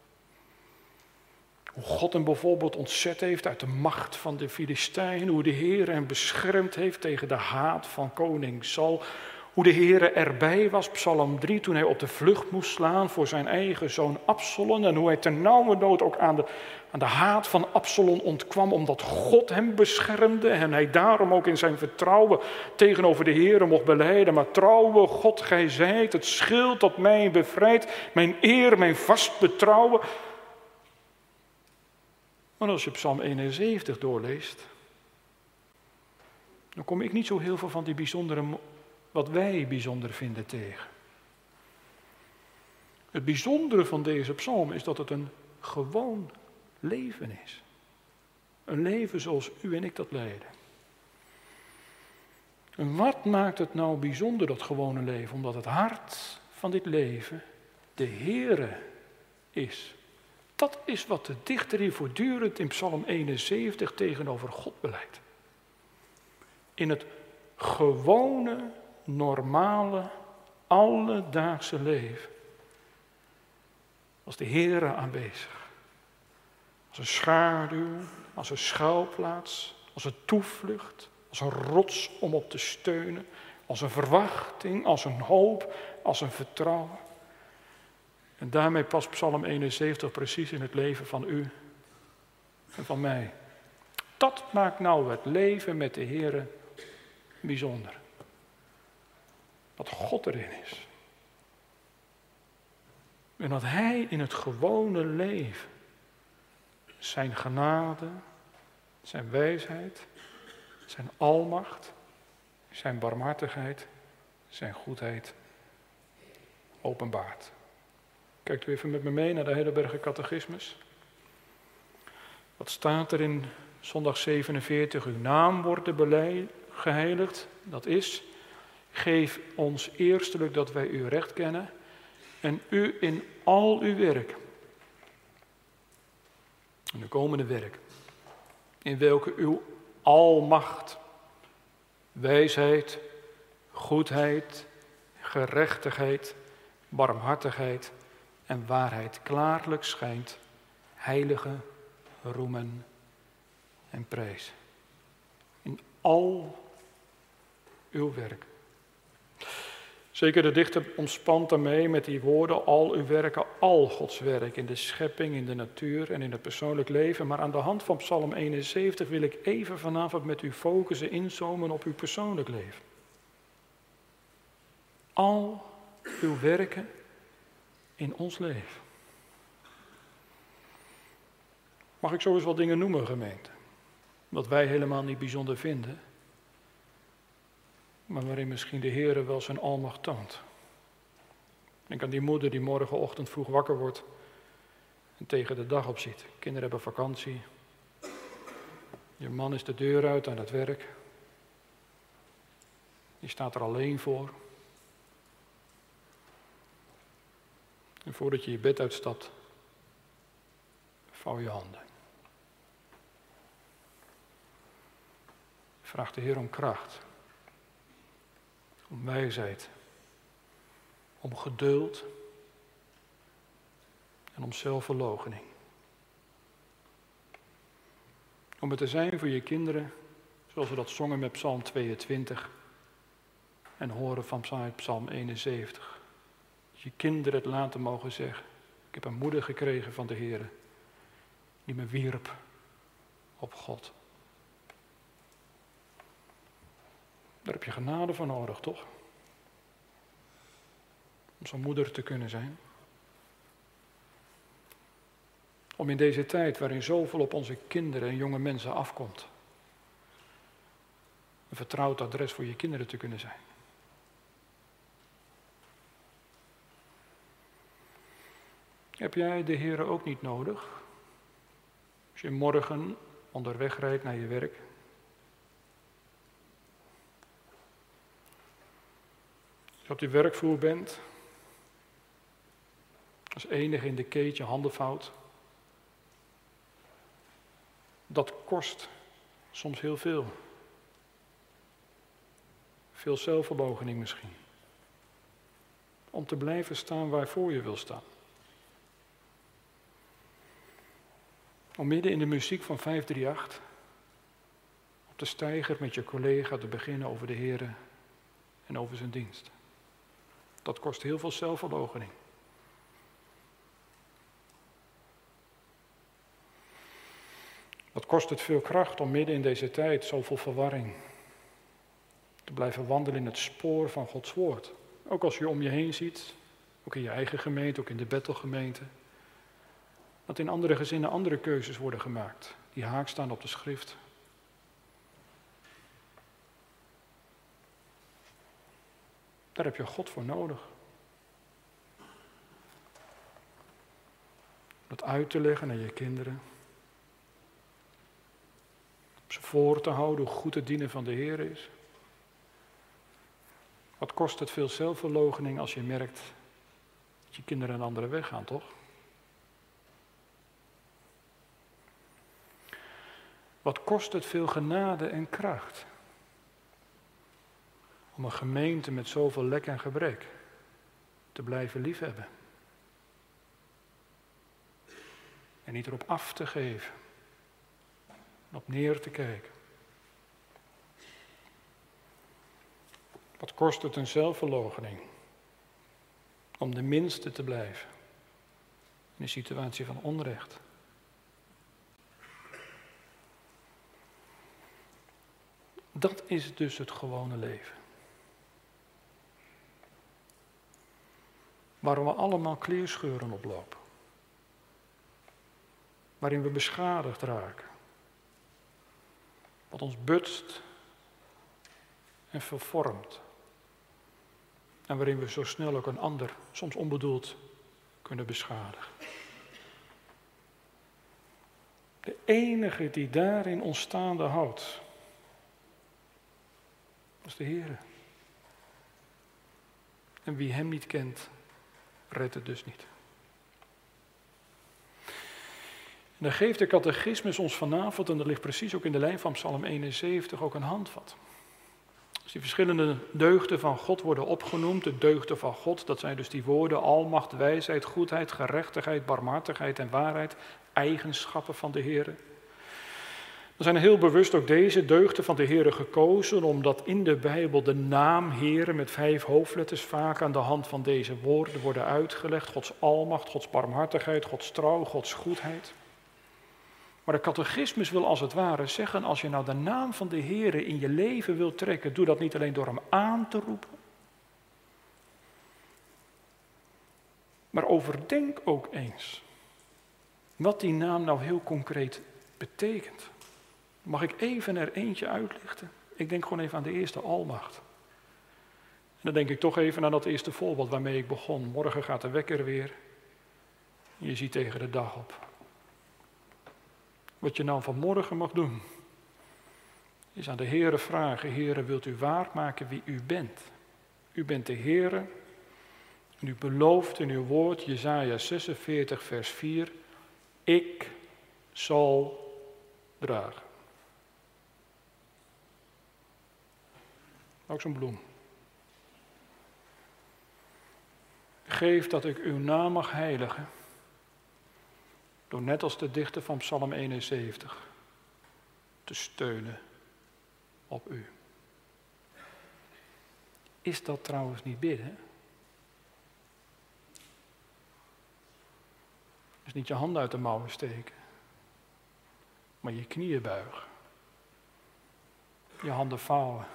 Speaker 1: Hoe God hem bijvoorbeeld ontzet heeft uit de macht van de Filistijnen. Hoe de Heer hem beschermd heeft tegen de haat van koning Saul. Hoe de Heere erbij was, Psalm drie, toen hij op de vlucht moest slaan voor zijn eigen zoon Absalom. En hoe hij ternauwernood ook aan de, aan de haat van Absalom ontkwam, omdat God hem beschermde. En hij daarom ook in zijn vertrouwen tegenover de Heere mocht belijden. Maar trouwe God, gij zijt het schild dat mij bevrijdt, mijn eer, mijn vast betrouwen. Maar als je Psalm eenenzeventig doorleest, dan kom ik niet zo heel veel van die bijzondere, wat wij bijzonder vinden tegen. Het bijzondere van deze psalm is dat het een gewoon leven is. Een leven zoals u en ik dat leiden. En wat maakt het nou bijzonder, dat gewone leven? Omdat het hart van dit leven de Heere is. Dat is wat de dichter hier voortdurend in Psalm eenenzeventig tegenover God beleidt. In het gewone, normale, alledaagse leven was de Heere aanwezig. Als een schaduw, als een schuilplaats, als een toevlucht, als een rots om op te steunen, als een verwachting, als een hoop, als een vertrouwen. En daarmee past Psalm eenenzeventig precies in het leven van u en van mij. Dat maakt nou het leven met de Heere bijzonder. Dat God erin is. En dat Hij in het gewone leven zijn genade, zijn wijsheid, zijn almacht, zijn barmhartigheid, zijn goedheid openbaart. Kijkt u even met me mee naar de Heidelberger Catechismus. Wat staat er in zondag zevenenveertig? Uw naam wordt geheiligd. Dat is, geef ons eerstelijk dat wij uw recht kennen en u in al uw werk. En de komende werk, in welke uw almacht, wijsheid, goedheid, gerechtigheid, barmhartigheid en waarheid klaarlijk schijnt, heilige, roemen en prijs. In al uw werk. Zeker de dichter omspant daarmee met die woorden al uw werken, al Gods werk in de schepping, in de natuur en in het persoonlijk leven. Maar aan de hand van Psalm eenenzeventig wil ik even vanavond met u focussen, inzoomen op uw persoonlijk leven. Al uw werken in ons leven. Mag ik zo eens wat dingen noemen, gemeente? Wat wij helemaal niet bijzonder vinden, maar waarin misschien de Heere wel zijn almacht toont. Denk aan die moeder die morgenochtend vroeg wakker wordt en tegen de dag opziet. Kinderen hebben vakantie. Je man is de deur uit aan het werk. Je staat er alleen voor. En voordat je je bed uitstapt, vouw je handen. Vraag de Heer om kracht. Om wijsheid, om geduld en om zelfverloochening. Om het te zijn voor je kinderen, zoals we dat zongen met Psalm tweeëntwintig en horen van Psalm eenenzeventig. Dat je kinderen het laten mogen zeggen, ik heb een moeder gekregen van de Heer, die me wierp op God. Daar heb je genade voor nodig, toch? Om zo'n moeder te kunnen zijn. Om in deze tijd waarin zoveel op onze kinderen en jonge mensen afkomt, een vertrouwd adres voor je kinderen te kunnen zijn. Heb jij de Heere ook niet nodig? Als je morgen onderweg rijdt naar je werk. Als je op die werkvloer bent, als enige in de keten handen vouwt. Dat kost soms heel veel. Veel zelfverloochening misschien. Om te blijven staan waarvoor je wil staan. Om midden in de muziek van vijf drie acht op de steiger met je collega te beginnen over de Heere en over zijn dienst. Dat kost heel veel zelfverloochening. Wat kost het veel kracht om midden in deze tijd, zoveel verwarring, te blijven wandelen in het spoor van Gods woord. Ook als je om je heen ziet, ook in je eigen gemeente, ook in de Bethelgemeente, dat in andere gezinnen andere keuzes worden gemaakt, die haak staan op de schrift. Daar heb je God voor nodig. Dat uit te leggen aan je kinderen. Ze voor te houden hoe goed het dienen van de Heer is. Wat kost het veel zelfverloochening als je merkt dat je kinderen een andere weg gaan, toch? Wat kost het veel genade en kracht om een gemeente met zoveel lek en gebrek te blijven liefhebben. En niet erop af te geven. En op neer te kijken. Wat kost het een zelfverloochening om de minste te blijven in een situatie van onrecht. Dat is dus het gewone leven. Waar we allemaal kleerscheuren oplopen. Waarin we beschadigd raken. Wat ons butst en vervormt. En waarin we zo snel ook een ander, soms onbedoeld, kunnen beschadigen. De enige die daarin ons staande houdt, dat is de Heer. En wie hem niet kent, redt het dus niet. En dan geeft de catechismus ons vanavond, en dat ligt precies ook in de lijn van Psalm eenenzeventig, ook een handvat. Als die verschillende deugden van God worden opgenoemd, de deugden van God, dat zijn dus die woorden almacht, wijsheid, goedheid, gerechtigheid, barmhartigheid en waarheid, eigenschappen van de Heer. Dan zijn er heel bewust ook deze deugden van de Heer gekozen, omdat in de Bijbel de naam Heer met vijf hoofdletters vaak aan de hand van deze woorden worden uitgelegd. Gods almacht, Gods barmhartigheid, Gods trouw, Gods goedheid. Maar de catechismus wil als het ware zeggen, als je nou de naam van de Heer in je leven wilt trekken, doe dat niet alleen door hem aan te roepen. Maar overdenk ook eens wat die naam nou heel concreet betekent. Mag ik even er eentje uitlichten? Ik denk gewoon even aan de eerste almacht. En dan denk ik toch even aan dat eerste voorbeeld waarmee ik begon. Morgen gaat de wekker weer. En je ziet tegen de dag op. Wat je nou vanmorgen mag doen, is aan de Heere vragen. Heere, wilt u waarmaken wie u bent? U bent de Heere. En u belooft in uw woord, Jesaja zesenveertig vers vier, ik zal dragen. Ook zo'n bloem. Geef dat ik uw naam mag heiligen. Door net als de dichter van Psalm eenenzeventig te steunen op u. Is dat trouwens niet bidden? Dus niet je handen uit de mouwen steken. Maar je knieën buigen. Je handen vouwen.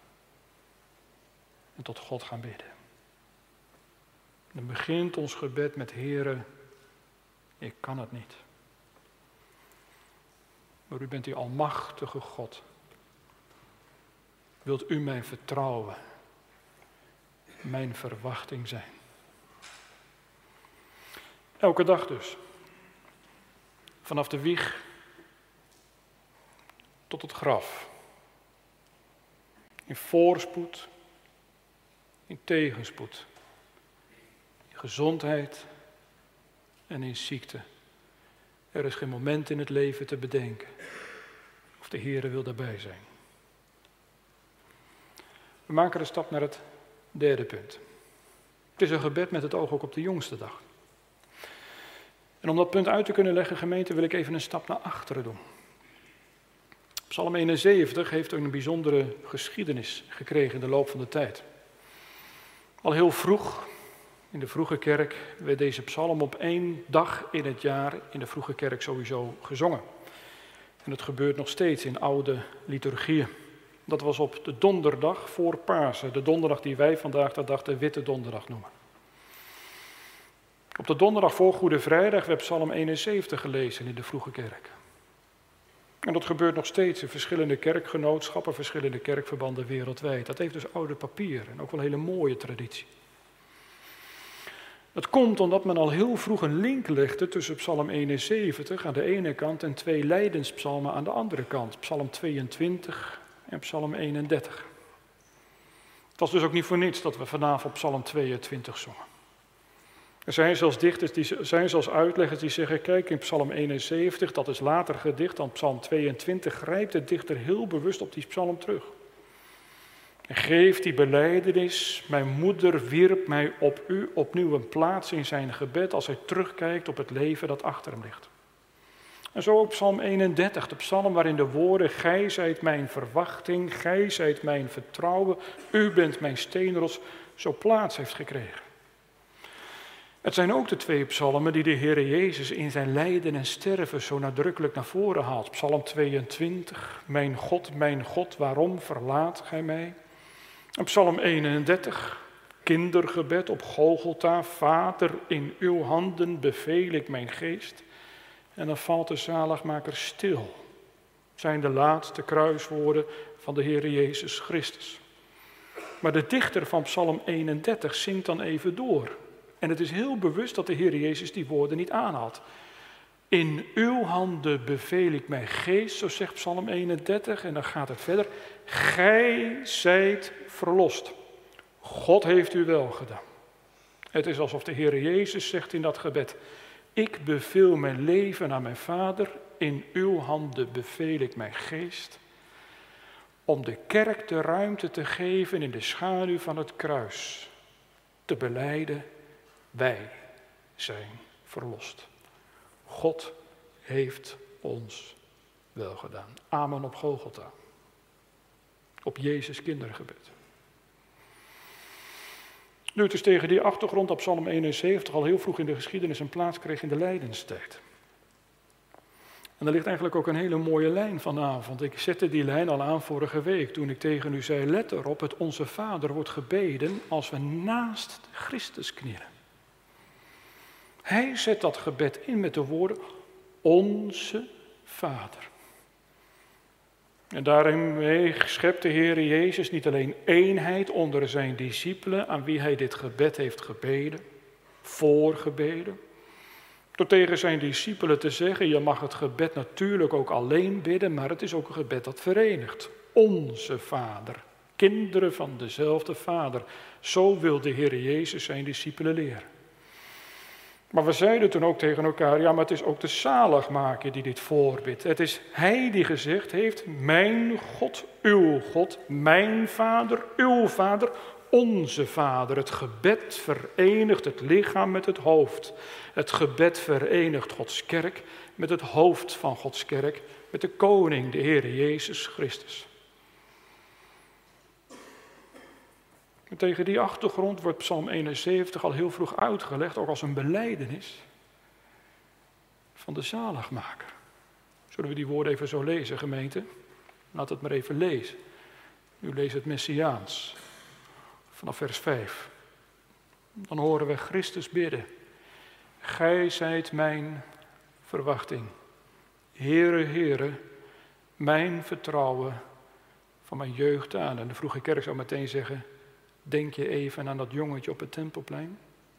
Speaker 1: En tot God gaan bidden. Dan begint ons gebed met Heere, ik kan het niet. Maar u bent die almachtige God. Wilt u mijn vertrouwen, mijn verwachting zijn? Elke dag dus. Vanaf de wieg tot het graf. In voorspoed, in tegenspoed. In gezondheid en in ziekte. Er is geen moment in het leven te bedenken of de Heere wil daarbij zijn. We maken de stap naar het derde punt. Het is een gebed met het oog ook op de jongste dag. En om dat punt uit te kunnen leggen, gemeente, wil ik even een stap naar achteren doen. Psalm eenenzeventig heeft een bijzondere geschiedenis gekregen in de loop van de tijd. Al heel vroeg, in de vroege kerk, werd deze psalm op één dag in het jaar in de vroege kerk sowieso gezongen. En het gebeurt nog steeds in oude liturgieën. Dat was op de donderdag voor Pasen, de donderdag die wij vandaag de dag de Witte Donderdag noemen. Op de donderdag voor Goede Vrijdag werd Psalm eenenzeventig gelezen in de vroege kerk. En dat gebeurt nog steeds in verschillende kerkgenootschappen, verschillende kerkverbanden wereldwijd. Dat heeft dus oude papier en ook wel een hele mooie traditie. Het komt omdat men al heel vroeg een link legde tussen Psalm eenenzeventig aan de ene kant en twee lijdenspsalmen aan de andere kant. Psalm tweeëntwintig en Psalm eenendertig. Het was dus ook niet voor niets dat we vanavond Psalm tweeëntwintig zongen. Er zijn zelfs dichters, die, er zijn zelfs uitleggers die zeggen, kijk in Psalm eenenzeventig, dat is later gedicht dan Psalm tweeëntwintig, grijpt de dichter heel bewust op die psalm terug. En geeft die belijdenis, mijn moeder wierp mij op u, opnieuw een plaats in zijn gebed als hij terugkijkt op het leven dat achter hem ligt. En zo ook Psalm eenendertig, de psalm waarin de woorden, gij zijt mijn verwachting, gij zijt mijn vertrouwen, u bent mijn steenrots, zo plaats heeft gekregen. Het zijn ook de twee psalmen die de Heer Jezus in zijn lijden en sterven zo nadrukkelijk naar voren haalt. Psalm tweeëntwintig, mijn God, mijn God, waarom verlaat gij mij? En Psalm eenendertig, kindergebed op Golgotha, Vader, in uw handen beveel ik mijn geest. En dan valt de zaligmaker stil. Het zijn de laatste kruiswoorden van de Heer Jezus Christus. Maar de dichter van Psalm eenendertig zingt dan even door. En het is heel bewust dat de Heer Jezus die woorden niet aanhaalt. In uw handen beveel ik mijn geest, zo zegt Psalm eenendertig. En dan gaat het verder. Gij zijt verlost. God heeft u wel gedaan. Het is alsof de Heer Jezus zegt in dat gebed. Ik beveel mijn leven aan mijn Vader. In uw handen beveel ik mijn geest. Om de kerk de ruimte te geven in de schaduw van het kruis. Te belijden. Wij zijn verlost. God heeft ons wel gedaan. Amen op Golgotha. Op Jezus kindergebed. Nu het is tegen die achtergrond dat Psalm eenenzeventig al heel vroeg in de geschiedenis een plaats kreeg in de lijdenstijd. En er ligt eigenlijk ook een hele mooie lijn vanavond. Ik zette die lijn al aan vorige week toen ik tegen u zei, let erop, het Onze Vader wordt gebeden als we naast Christus knielen. Hij zet dat gebed in met de woorden, Onze Vader. En daarmee schept de Heer Jezus niet alleen eenheid onder zijn discipelen, aan wie hij dit gebed heeft gebeden, voorgebeden. Door tegen zijn discipelen te zeggen, je mag het gebed natuurlijk ook alleen bidden, maar het is ook een gebed dat verenigt. Onze Vader, kinderen van dezelfde Vader. Zo wil de Heer Jezus zijn discipelen leren. Maar we zeiden toen ook tegen elkaar, ja, maar het is ook de zaligmaker die dit voorbidt. Het is hij die gezegd heeft, mijn God, uw God, mijn Vader, uw Vader, onze Vader. Het gebed verenigt het lichaam met het hoofd. Het gebed verenigt Gods kerk met het hoofd van Gods kerk, met de koning, de Heer Jezus Christus. En tegen die achtergrond wordt Psalm eenenzeventig al heel vroeg uitgelegd, ook als een belijdenis van de zaligmaker. Zullen we die woorden even zo lezen, gemeente? Laat het maar even lezen. U leest het Messiaans, vanaf vers vijf. Dan horen we Christus bidden. Gij zijt mijn verwachting. Heere, Heere, mijn vertrouwen van mijn jeugd aan. En de vroege kerk zou meteen zeggen, denk je even aan dat jongetje op het Tempelplein?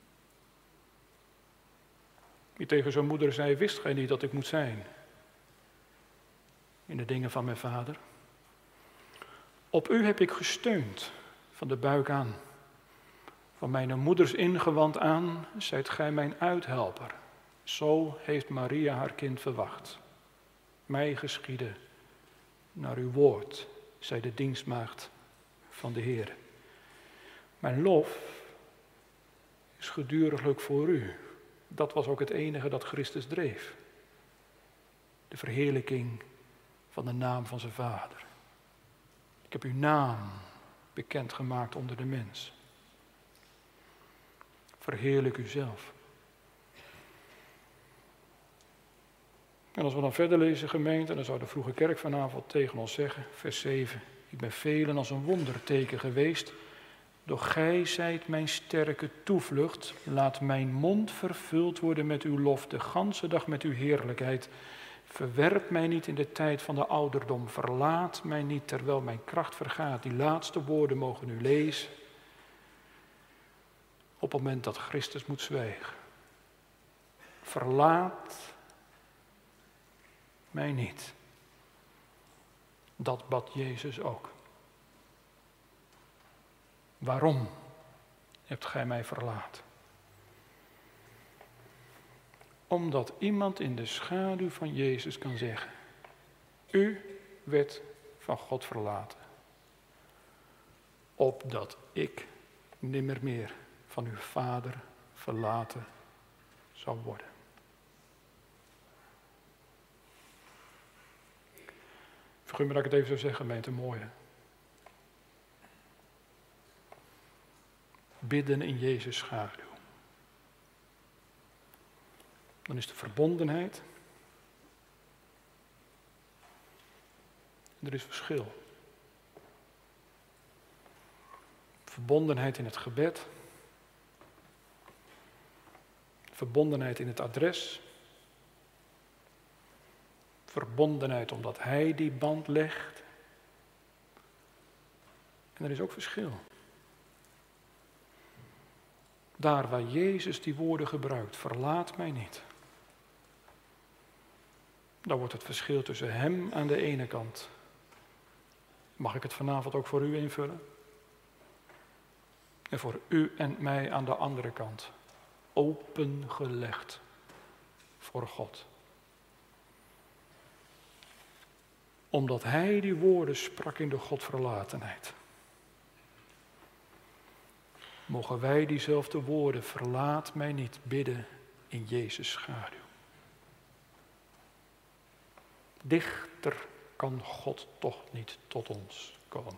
Speaker 1: Die tegen zijn moeder zei, wist gij niet dat ik moet zijn in de dingen van mijn vader? Op u heb ik gesteund, van de buik aan. Van mijn moeders ingewand aan, zijt gij mijn uithelper. Zo heeft Maria haar kind verwacht. Mij geschieden naar uw woord, zei de dienstmaagd van de Heer. Mijn lof is geduriglijk voor u. Dat was ook het enige dat Christus dreef. De verheerlijking van de naam van zijn Vader. Ik heb uw naam bekendgemaakt onder de mens. Verheerlijk uzelf. En als we dan verder lezen, gemeente, dan zou de vroege kerk vanavond tegen ons zeggen, vers zeven. Ik ben velen als een wonderteken geweest, doch gij zijt mijn sterke toevlucht. Laat mijn mond vervuld worden met uw lof, de ganse dag met uw heerlijkheid. Verwerp mij niet in de tijd van de ouderdom, verlaat mij niet terwijl mijn kracht vergaat. Die laatste woorden mogen u lezen op het moment dat Christus moet zwijgen. Verlaat mij niet. Dat bad Jezus ook. Waarom hebt gij mij verlaten? Omdat iemand in de schaduw van Jezus kan zeggen, u werd van God verlaten, opdat ik nimmer meer van uw Vader verlaten zal worden. Vergun me dat ik het even zo zeg, gemeente, mooi hè? Bidden in Jezus' schaduw. Dan is de verbondenheid. Er is verschil. Verbondenheid in het gebed. Verbondenheid in het adres. Verbondenheid omdat Hij die band legt. En er is ook verschil. Daar waar Jezus die woorden gebruikt, verlaat mij niet. Dan wordt het verschil tussen Hem aan de ene kant. Mag ik het vanavond ook voor u invullen? En voor u en mij aan de andere kant. Opengelegd voor God. Omdat Hij die woorden sprak in de Godverlatenheid. Mogen wij diezelfde woorden, verlaat mij niet, bidden in Jezus' schaduw. Dichter kan God toch niet tot ons komen.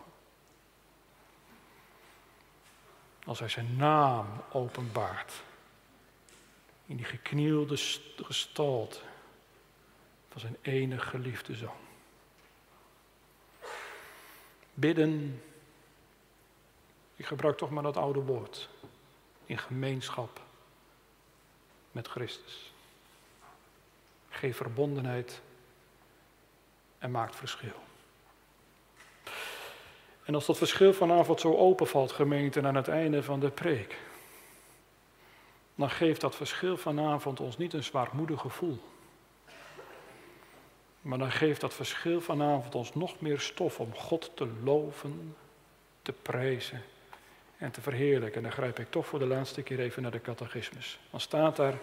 Speaker 1: Als Hij zijn naam openbaart, in die geknielde gestalte van zijn enige geliefde Zoon. Bidden, ik gebruik toch maar dat oude woord, in gemeenschap met Christus. Geef verbondenheid en maakt verschil. En als dat verschil vanavond zo openvalt, gemeente, aan het einde van de preek, dan geeft dat verschil vanavond ons niet een zwaarmoedig gevoel. Maar dan geeft dat verschil vanavond ons nog meer stof om God te loven, te prijzen en te verheerlijken. En dan grijp ik toch voor de laatste keer even naar de catechismus. Dan staat daar,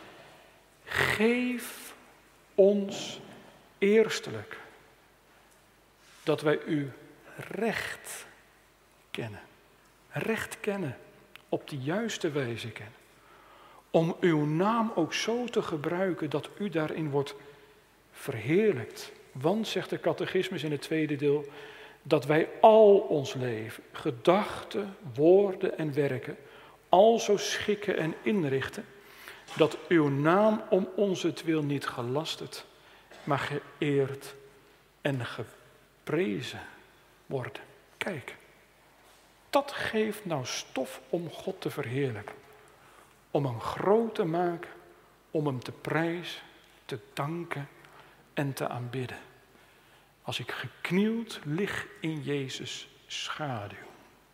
Speaker 1: geef ons eerstelijk dat wij u recht kennen. Recht kennen, op de juiste wijze kennen. Om uw naam ook zo te gebruiken dat u daarin wordt verheerlijkt. Want, zegt de catechismus in het tweede deel, dat wij al ons leven, gedachten, woorden en werken, al zo schikken en inrichten, dat uw naam om onzentwil niet gelasterd, maar geëerd en geprezen wordt. Kijk, dat geeft nou stof om God te verheerlijken. Om hem groot te maken, om hem te prijzen, te danken en te aanbidden. Als ik geknield lig in Jezus' schaduw.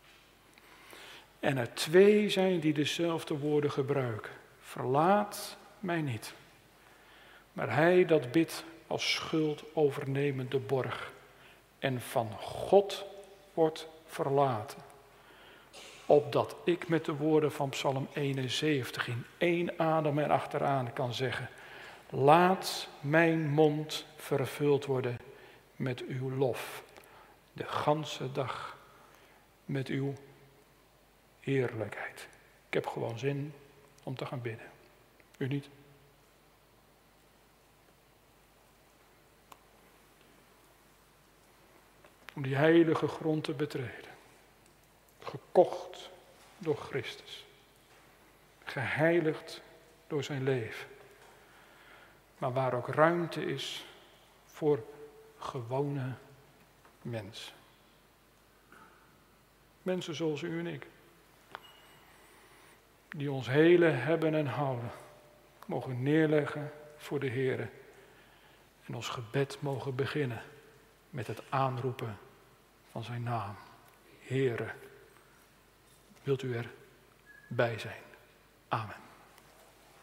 Speaker 1: En er twee zijn die dezelfde woorden gebruiken. Verlaat mij niet. Maar hij dat bidt als schuld overnemende borg. En van God wordt verlaten. Opdat ik met de woorden van Psalm eenenzeventig in één adem erachteraan kan zeggen. Laat mijn mond vervuld worden met uw lof. De ganse dag met uw heerlijkheid. Ik heb gewoon zin om te gaan bidden. U niet? Om die heilige grond te betreden. Gekocht door Christus. geheiligd door zijn leven. Maar waar ook ruimte is voor gewone mensen. Mensen zoals u en ik. Die ons hele hebben en houden mogen neerleggen voor de Heere. En ons gebed mogen beginnen met het aanroepen van zijn naam. Heere, wilt u erbij zijn? Amen.